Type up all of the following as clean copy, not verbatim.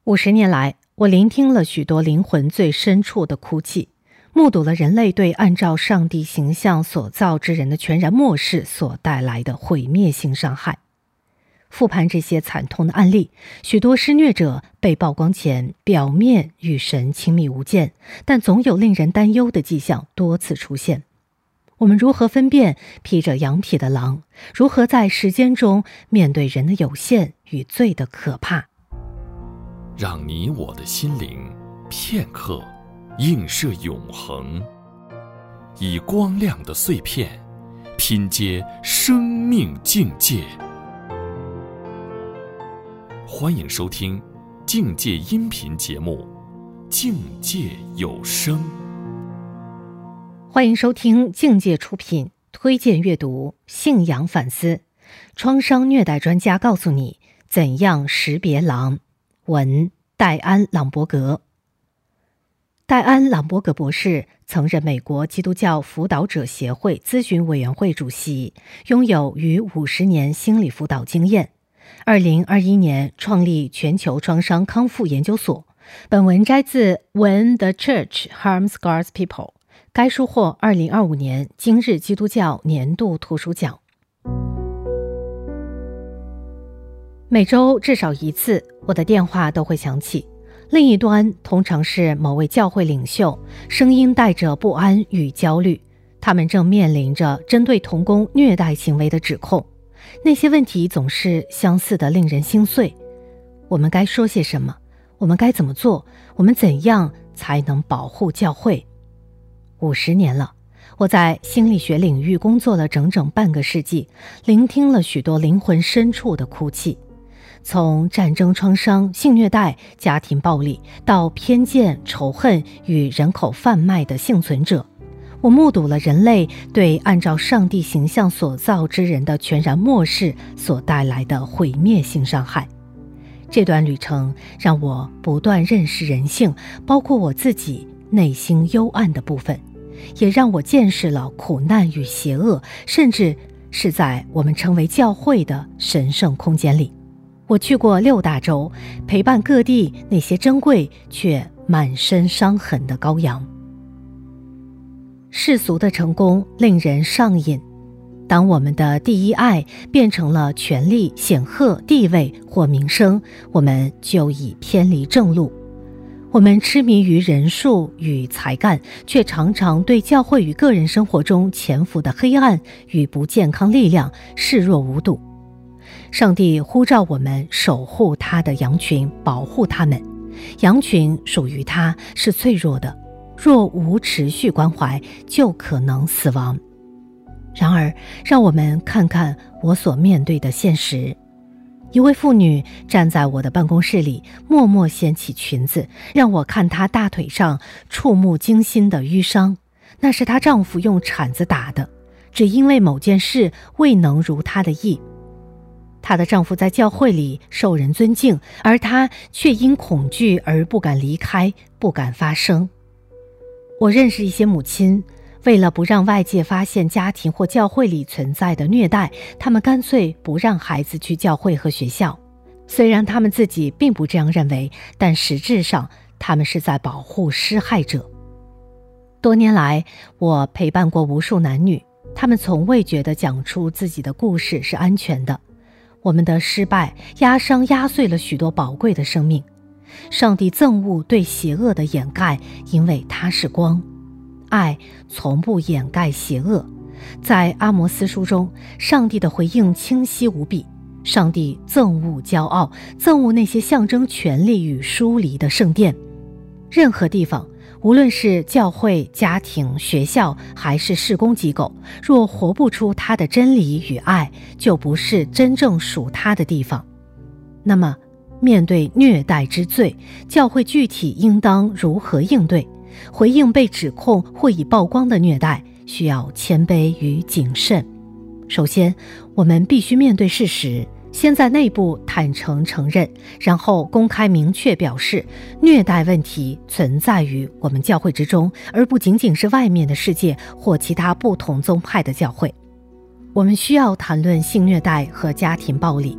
50年来，我聆听了许多灵魂最深处的哭泣，目睹了人类对按照上帝形象所造之人的全然漠视所带来的毁灭性伤害。复盘这些惨痛的案例，许多施虐者被曝光前表面与神亲密无间，但总有令人担忧的迹象多次出现。我们如何分辨披着羊皮的狼？如何在时间中面对人的有限与罪的可怕？ 让你我的心灵片刻映射永恒，以光亮的碎片拼接生命境界。欢迎收听境界音频节目《境界有声》。 欢迎收听境界出品，推荐阅读信仰反思，创伤虐待专家告诉你怎样识别狼。文戴安·朗伯格。戴安·朗伯格博士曾任美国基督教辅导者协会咨询委员会主席，拥有逾50年心理辅导经验。2021年创立全球创伤康复研究所。本文摘自 When the Church Harms God's People， 该书获2025年今日基督教年度图书奖。每周至少一次，我的电话都会响起，另一端通常是某位教会领袖，声音带着不安与焦虑，他们正面临着针对同工虐待行为的指控。那些问题总是相似的令人心碎。我们该说些什么？我们该怎么做？我们怎样才能保护教会？50年了，我在心理学领域工作了整整半个世纪，聆听了许多灵魂深处的哭泣。从战争创伤、性虐待、家庭暴力，到偏见、仇恨与人口贩卖的幸存者，我目睹了人类对按照上帝形象所造之人的全然漠视所带来的毁灭性伤害。这段旅程让我不断认识人性，包括我自己内心幽暗的部分，也让我见识了苦难与邪恶，甚至是在我们称为教会的神圣空间里。我去过6大洲，陪伴各地那些珍贵却满身伤痕的羔羊。世俗的成功令人上瘾，当我们的第一爱变成了权力、显赫、地位或名声，我们就已偏离正路。我们痴迷于人数与才干，却常常对教会与个人生活中潜伏的黑暗与不健康力量视若无睹。上帝呼召我们守护他的羊群，保护他们。羊群属于他，是脆弱的，若无持续关怀，就可能死亡。然而，让我们看看我所面对的现实。一位妇女站在我的办公室里，默默掀起裙子，让我看她大腿上触目惊心的淤伤。那是她丈夫用铲子打的，只因为某件事未能如她的意。她的丈夫在教会里受人尊敬，而她却因恐惧而不敢离开，不敢发声。我认识一些母亲，为了不让外界发现家庭或教会里存在的虐待，他们干脆不让孩子去教会和学校。虽然他们自己并不这样认为，但实质上他们是在保护施害者。多年来，我陪伴过无数男女，他们从未觉得讲出自己的故事是安全的。我们的失败压伤压碎了许多宝贵的生命。上帝憎恶对邪恶的掩盖，因为他是光。爱从不掩盖邪恶。在阿摩斯书中，上帝的回应清晰无比。上帝憎恶骄傲，憎恶那些象征权力与疏离的圣殿。任何地方，无论是教会、家庭、学校还是事工机构，若活不出他的真理与爱，就不是真正属他的地方。那么，面对虐待之罪，教会具体应当如何应对？回应被指控或已曝光的虐待，需要谦卑与谨慎。首先，我们必须面对事实，先在内部坦诚承认，然后公开明确表示，虐待问题存在于我们教会之中，而不仅仅是外面的世界或其他不同宗派的教会。我们需要谈论性虐待和家庭暴力。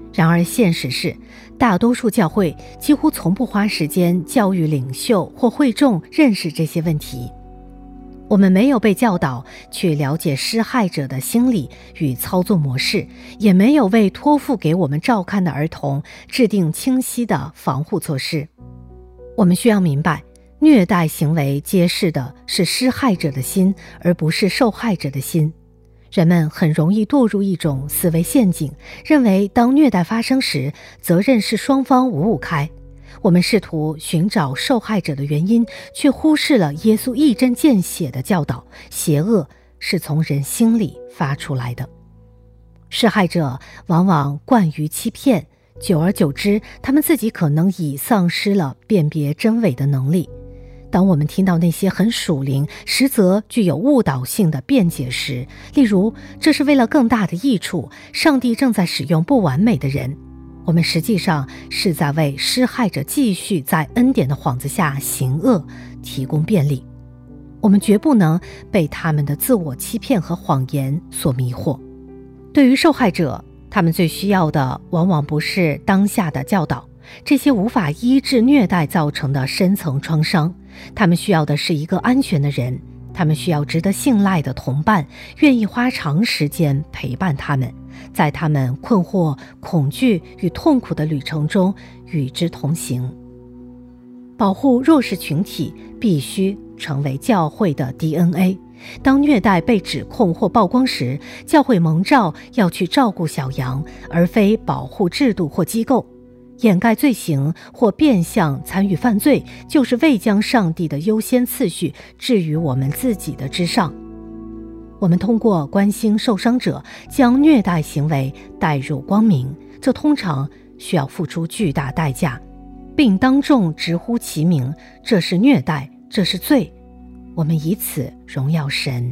然而现实是，大多数教会几乎从不花时间教育领袖或会众认识这些问题。我们没有被教导去了解施害者的心理与操作模式，也没有为托付给我们照看的儿童制定清晰的防护措施。我们需要明白，虐待行为揭示的是施害者的心，而不是受害者的心。人们很容易堕入一种思维陷阱，认为当虐待发生时，责任是双方五五开。我们试图寻找受害者的原因，却忽视了耶稣一针见血的教导：邪恶是从人心里发出来的。施害者往往惯于欺骗，久而久之，他们自己可能已丧失了辨别真伪的能力。当我们听到那些很属灵，实则具有误导性的辩解时，例如这是为了更大的益处，上帝正在使用不完美的人，我们实际上是在为施害者继续在恩典的幌子下行恶提供便利。我们绝不能被他们的自我欺骗和谎言所迷惑。对于受害者，他们最需要的往往不是当下的教导，这些无法医治虐待造成的深层创伤。他们需要的是一个安全的人，他们需要值得信赖的同伴，愿意花长时间陪伴他们，在他们困惑、恐惧与痛苦的旅程中与之同行。保护弱势群体必须成为教会的 DNA。 当虐待被指控或曝光时，教会蒙召要去照顾小羊，而非保护制度或机构。掩盖罪行或变相参与犯罪，就是未将上帝的优先次序置于我们自己的之上。我们通过关心受伤者，将虐待行为带入光明，这通常需要付出巨大代价，并当众直呼其名：这是虐待，这是罪。我们以此荣耀神。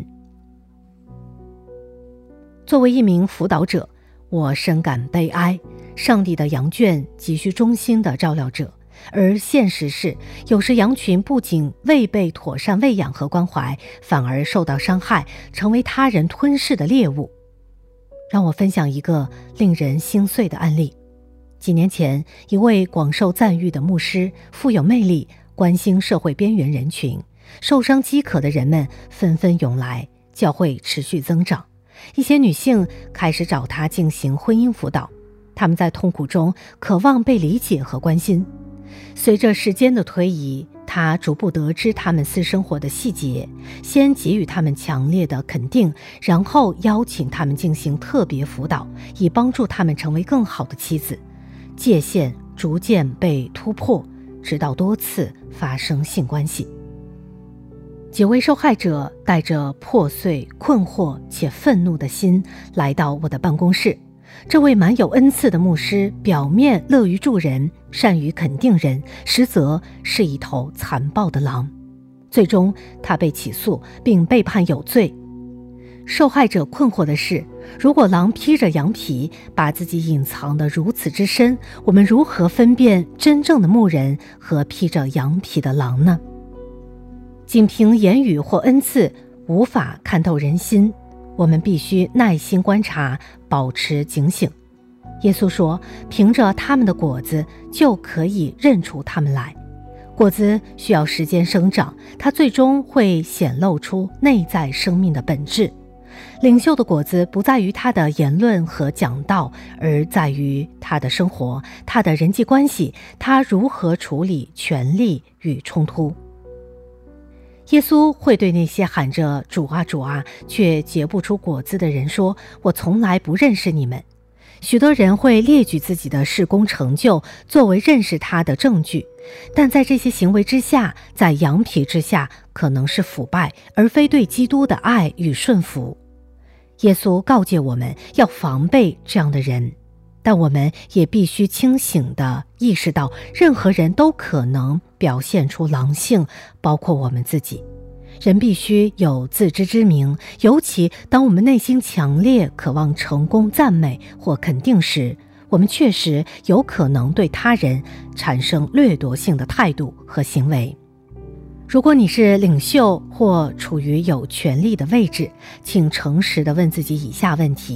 作为一名辅导者，我深感悲哀。上帝的羊圈急需忠心的照料者，而现实是，有时羊群不仅未被妥善喂养和关怀，反而受到伤害，成为他人吞噬的猎物。让我分享一个令人心碎的案例。几年前，一位广受赞誉的牧师，富有魅力，关心社会边缘人群，受伤饥渴的人们纷纷涌来，教会持续增长。一些女性开始找他进行婚姻辅导，他们在痛苦中渴望被理解和关心。随着时间的推移，他逐步得知他们私生活的细节，先给予他们强烈的肯定，然后邀请他们进行特别辅导，以帮助他们成为更好的妻子。界限逐渐被突破，直到多次发生性关系。几位受害者带着破碎、困惑且愤怒的心来到我的办公室。这位蛮有恩赐的牧师表面乐于助人，善于肯定人，实则是一头残暴的狼。最终他被起诉并被判有罪。受害者困惑的是，如果狼披着羊皮，把自己隐藏得如此之深，我们如何分辨真正的牧人和披着羊皮的狼呢？仅凭言语或恩赐无法看透人心，我们必须耐心观察，保持警醒。耶稣说，凭着他们的果子就可以认出他们来。果子需要时间生长，它最终会显露出内在生命的本质。领袖的果子不在于他的言论和讲道，而在于他的生活，他的人际关系，他如何处理权力与冲突。耶稣会对那些喊着主啊主啊却结不出果子的人说，我从来不认识你们。许多人会列举自己的事工成就作为认识他的证据，但在这些行为之下，在羊皮之下，可能是腐败，而非对基督的爱与顺服。耶稣告诫我们要防备这样的人，但我们也必须清醒地意识到，任何人都可能表现出狼性，包括我们自己。人必须有自知之明，尤其当我们内心强烈渴望成功、赞美或肯定时，我们确实有可能对他人产生掠夺性的态度和行为。如果你是领袖或处于有权力的位置，请诚实地问自己以下问题：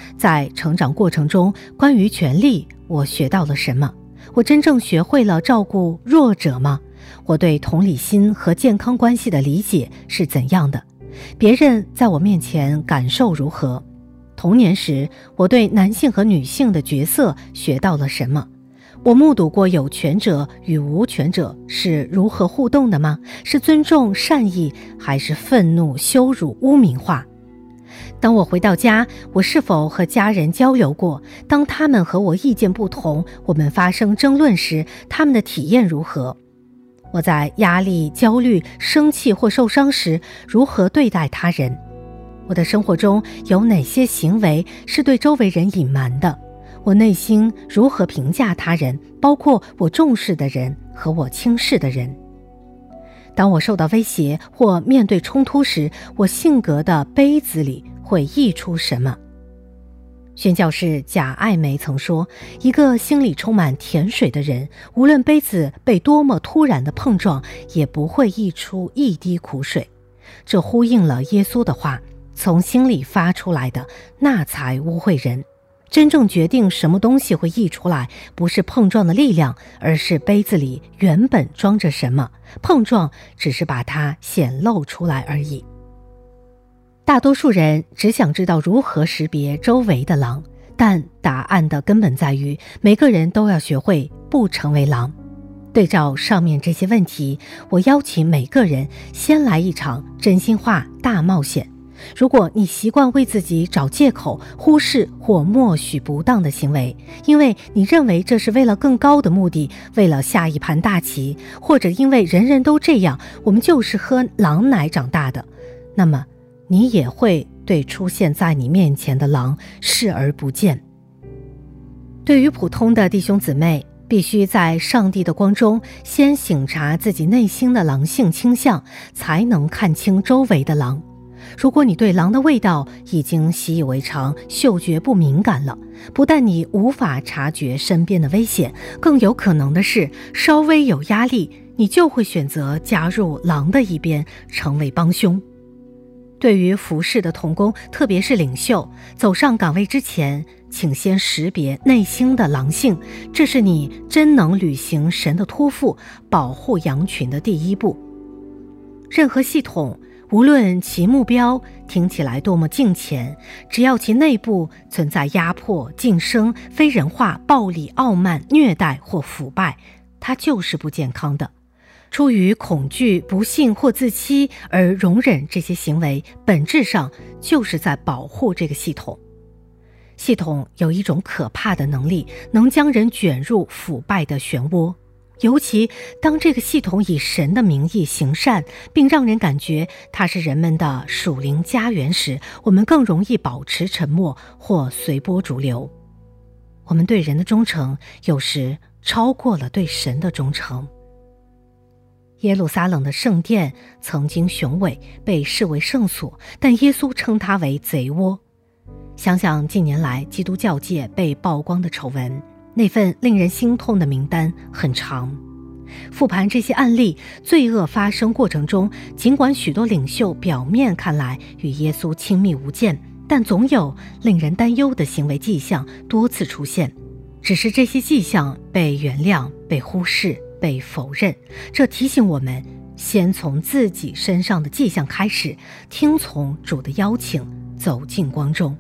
在成长过程中，关于权力，我学到了什么？我真正学会了照顾弱者吗？我对同理心和健康关系的理解是怎样的？别人在我面前感受如何？童年时，我对男性和女性的角色学到了什么？我目睹过有权者与无权者是如何互动的吗？是尊重、善意，还是愤怒、羞辱、污名化？当我回到家，我是否和家人交流过？当他们和我意见不同，我们发生争论时，他们的体验如何？我在压力、焦虑、生气或受伤时，如何对待他人？我的生活中有哪些行为是对周围人隐瞒的？我内心如何评价他人，包括我重视的人和我轻视的人？当我受到威胁或面对冲突时，我性格的杯子里会溢出什么？宣教士贾爱梅曾说，一个心里充满甜水的人，无论杯子被多么突然的碰撞，也不会溢出一滴苦水。这呼应了耶稣的话，从心里发出来的，那才污秽人。真正决定什么东西会溢出来，不是碰撞的力量，而是杯子里原本装着什么，碰撞只是把它显露出来而已。大多数人只想知道如何识别周围的狼，但答案的根本在于每个人都要学会不成为狼。对照上面这些问题，我邀请每个人先来一场真心话大冒险。如果你习惯为自己找借口，忽视或默许不当的行为，因为你认为这是为了更高的目的，为了下一盘大棋，或者因为人人都这样，我们就是喝狼奶长大的，那么你也会对出现在你面前的狼视而不见。对于普通的弟兄姊妹，必须在上帝的光中先省察自己内心的狼性倾向，才能看清周围的狼。如果你对狼的味道已经习以为常，嗅觉不敏感了，不但你无法察觉身边的危险，更有可能的是，稍微有压力，你就会选择加入狼的一边，成为帮凶。对于服侍的同工，特别是领袖，走上岗位之前，请先识别内心的狼性，这是你真能履行神的托付，保护羊群的第一步。任何系统，无论其目标听起来多么敬虔，只要其内部存在压迫、晋升、非人化、暴力、傲慢、虐待或腐败，它就是不健康的。出于恐惧、不信或自欺而容忍这些行为，本质上就是在保护这个系统。系统有一种可怕的能力，能将人卷入腐败的漩涡。尤其当这个系统以神的名义行善，并让人感觉它是人们的属灵家园时，我们更容易保持沉默或随波逐流。我们对人的忠诚有时超过了对神的忠诚。耶路撒冷的圣殿曾经雄伟，被视为圣所，但耶稣称它为贼窝。想想近年来基督教界被曝光的丑闻，那份令人心痛的名单很长。复盘这些案例，罪恶发生过程中，尽管许多领袖表面看来与耶稣亲密无间，但总有令人担忧的行为迹象多次出现，只是这些迹象被原谅、被忽视、被否认。这提醒我们先从自己身上的迹象开始，听从主的邀请，走进光中。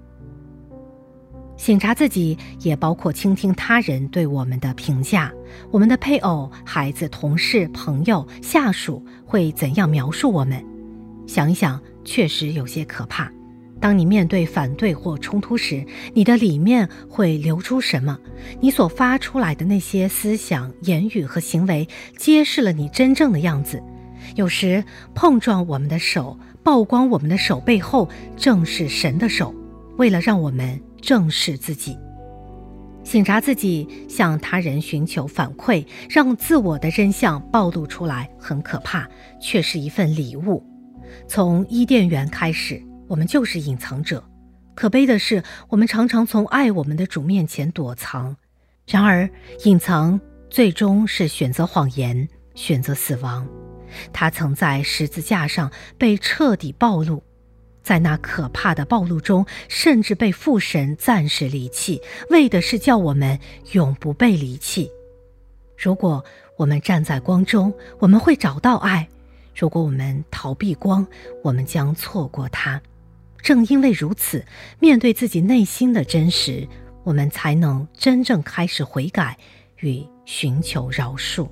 省察自己也包括倾听他人对我们的评价，我们的配偶、孩子、同事、朋友、下属会怎样描述我们？想一想，确实有些可怕。当你面对反对或冲突时，你的里面会流出什么？你所发出来的那些思想、言语和行为，揭示了你真正的样子。有时碰撞我们的手，曝光我们的手背后，正是神的手，为了让我们正视自己。省察自己，向他人寻求反馈，让自我的真相暴露出来，很可怕，却是一份礼物。从伊甸园开始，我们就是隐藏者。可悲的是，我们常常从爱我们的主面前躲藏。然而，隐藏最终是选择谎言，选择死亡。他曾在十字架上被彻底暴露。 在那可怕的暴露中，甚至被父神暂时离弃，为的是叫我们永不被离弃。如果我们站在光中，我们会找到爱；如果我们逃避光，我们将错过它。正因为如此，面对自己内心的真实，我们才能真正开始悔改与寻求饶恕。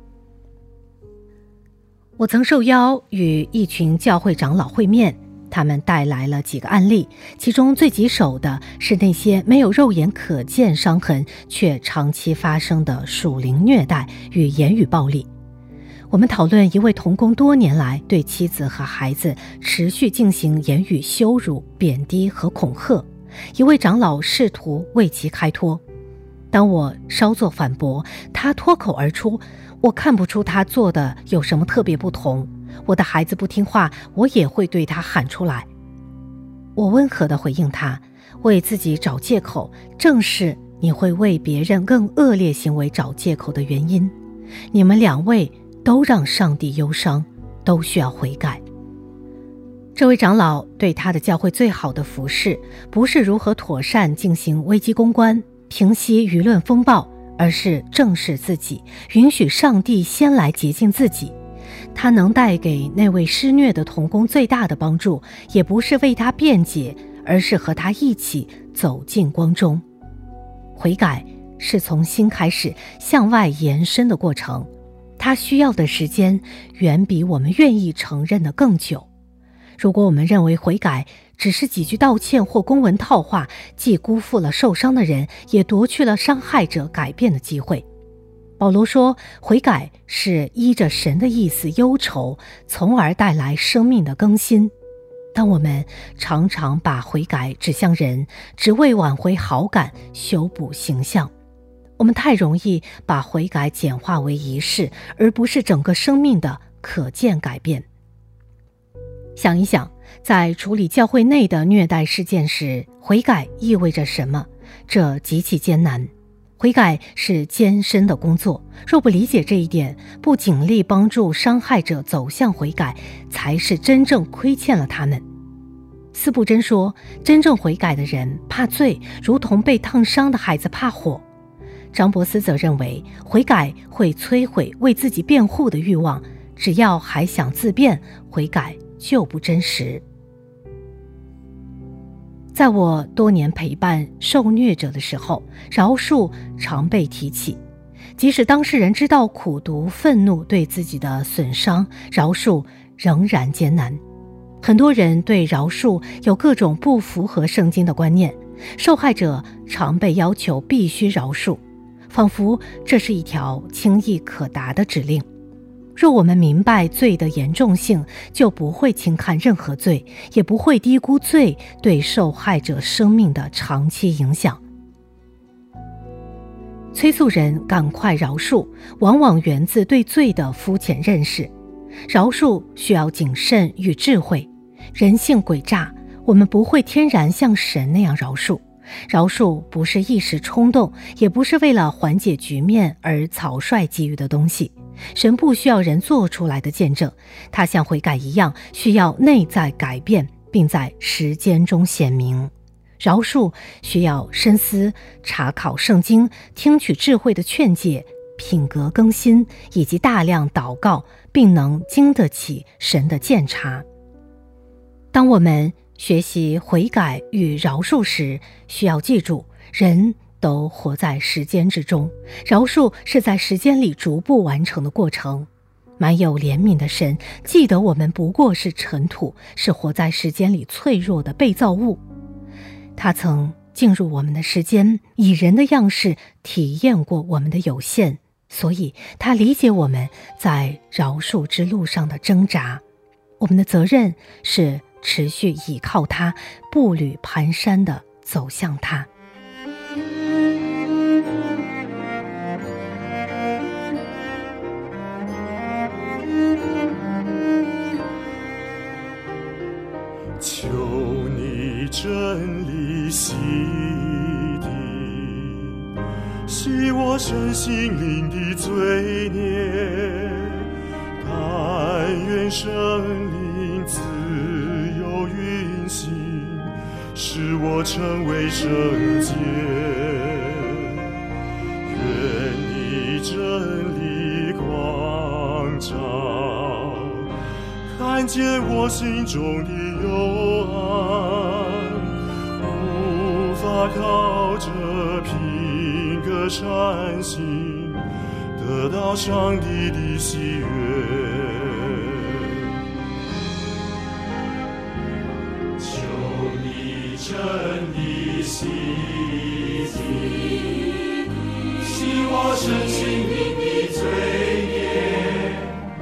我曾受邀与一群教会长老会面，他们带来了几个案例，其中最棘手的是那些没有肉眼可见伤痕却长期发生的属灵虐待与言语暴力。我们讨论一位同工多年来对妻子和孩子持续进行言语羞辱、贬低和恐吓，一位长老试图为其开脱。当我稍作反驳，他脱口而出：我看不出他做的有什么特别不同，我的孩子不听话，我也会对他喊出来。我温和地回应他：为自己找借口，正是你会为别人更恶劣行为找借口的原因。你们两位都让上帝忧伤，都需要悔改。这位长老对他的教会最好的服侍，不是如何妥善进行危机公关，平息舆论风暴，而是正视自己，允许上帝先来洁净自己。他能带给那位施虐的同工最大的帮助，也不是为他辩解，而是和他一起走进光中。悔改是从心开始向外延伸的过程，它需要的时间远比我们愿意承认的更久。如果我们认为悔改只是几句道歉或公文套话，既辜负了受伤的人，也夺去了伤害者改变的机会。保罗说，悔改是依着神的意思忧愁，从而带来生命的更新。当我们常常把悔改指向人，只为挽回好感、修补形象，我们太容易把悔改简化为仪式，而不是整个生命的可见改变。想一想，在处理教会内的虐待事件时，悔改意味着什么？这极其艰难。悔改是艰深的工作，若不理解这一点，不尽力帮助伤害者走向悔改，才是真正亏欠了他们。司布真说，真正悔改的人怕罪，如同被烫伤的孩子怕火。张伯斯则认为，悔改会摧毁为自己辩护的欲望，只要还想自辩，悔改就不真实。在我多年陪伴受虐者的时候，饶恕常被提起。即使当事人知道苦毒愤怒对自己的损伤，饶恕仍然艰难。很多人对饶恕有各种不符合圣经的观念，受害者常被要求必须饶恕，仿佛这是一条轻易可达的指令。若我们明白罪的严重性，就不会轻看任何罪，也不会低估罪对受害者生命的长期影响。催促人赶快饶恕，往往源自对罪的肤浅认识。饶恕需要谨慎与智慧。人性诡诈，我们不会天然像神那样饶恕。饶恕不是一时冲动，也不是为了缓解局面而草率给予的东西。神不需要人做出来的见证，他像悔改一样，需要内在改变，并在时间中显明。饶恕需要深思、查考圣经、听取智慧的劝诫、品格更新，以及大量祷告，并能经得起神的鉴察。当我们学习悔改与饶恕时，需要记住，人都活在时间之中，饶恕是在时间里逐步完成的过程。满有怜悯的神记得我们不过是尘土，是活在时间里脆弱的被造物。他曾进入我们的时间，以人的样式体验过我们的有限，所以他理解我们在饶恕之路上的挣扎。我们的责任是持续倚靠他，步履蹒跚地走向他。 求你真理洗涤，洗我身心灵的罪孽，但愿圣灵自由运成为圣洁。愿你真理光照，看见我心中的幽暗，无法靠着品格善行得到上帝的喜悦。求你真理洗涤，洗我身心灵的罪孽，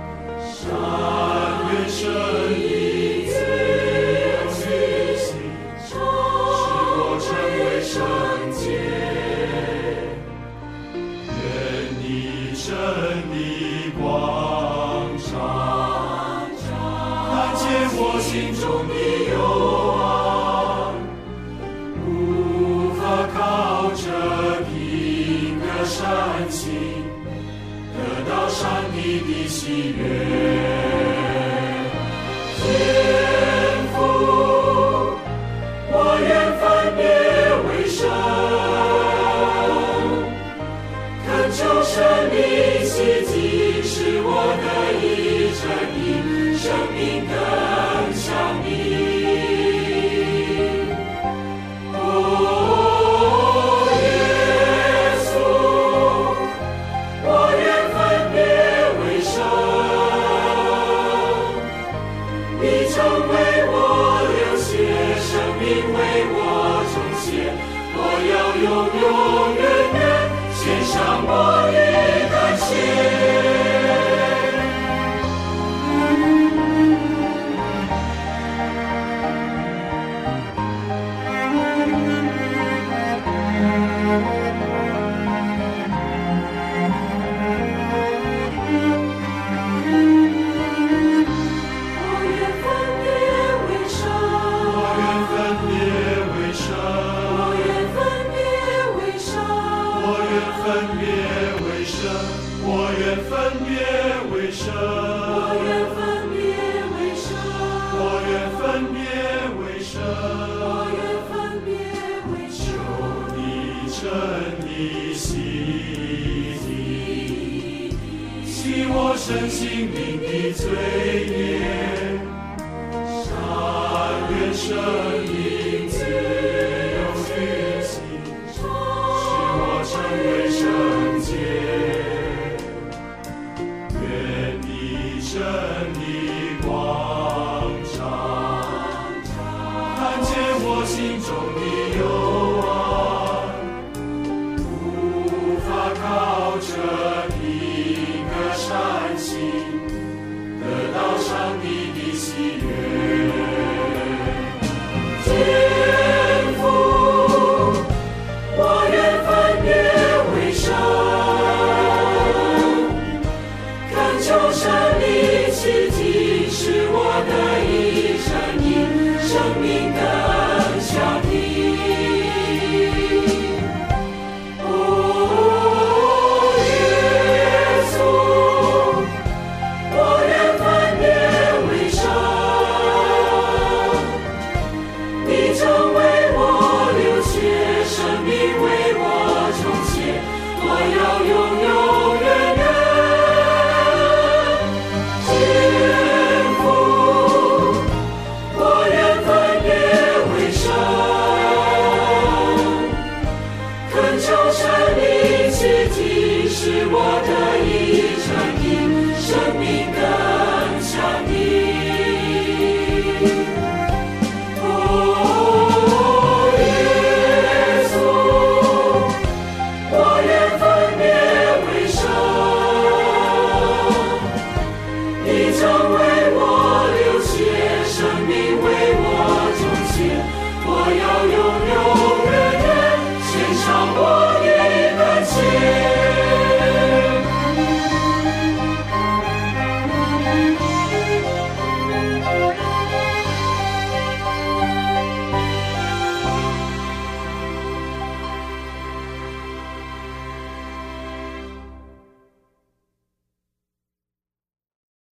善愿神的自由之心，使我成为圣洁。愿你真理光照，看见我心中的幽暗，无法靠着品格善行得到上帝的喜悦。天父，我愿分别为圣，恳求神灵洗净，使我得以真理，生命更像你。哦，耶稣，我愿分别为圣，你曾为我流血，生命为我重写，我要永永远远献上我的感谢。我身心灵的罪孽，善愿神灵